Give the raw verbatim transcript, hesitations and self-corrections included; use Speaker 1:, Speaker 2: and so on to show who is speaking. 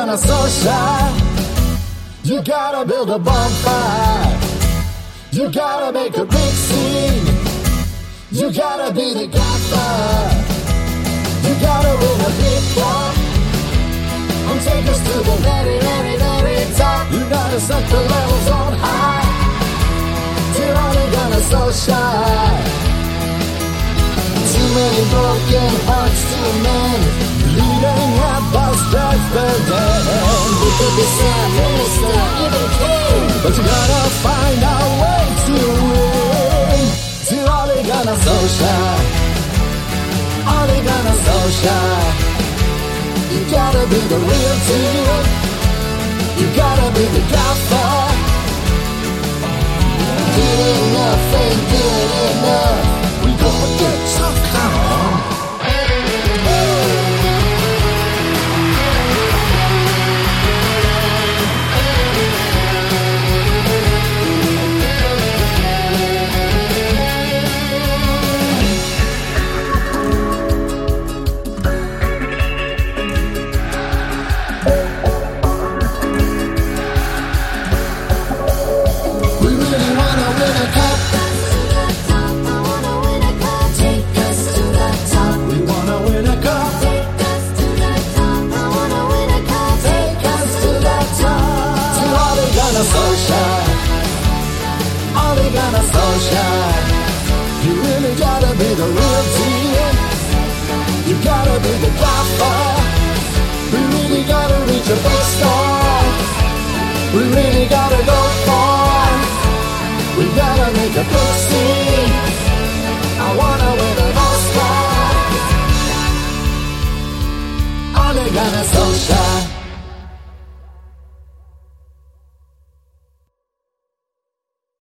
Speaker 1: gonna so shine. You gotta build a bonfire. You gotta make a big scene. You gotta be the godfather. You gotta win a big cup and take us to the very, very, very top. You gotta set the levels on high. You're only gonna so shine. Too many broken hearts to mend. Leading up our strikes the dead. We could be Sam, Minister, even King, but you gotta find a way to win. You're only gonna so shine. Only gonna so shine. You gotta be the real deal. You gotta be the godfather. Good enough ain't good enough. We gonna get some kind of shine. You really gotta be the real deal. You gotta be the godfather. We really gotta reach a big star. We really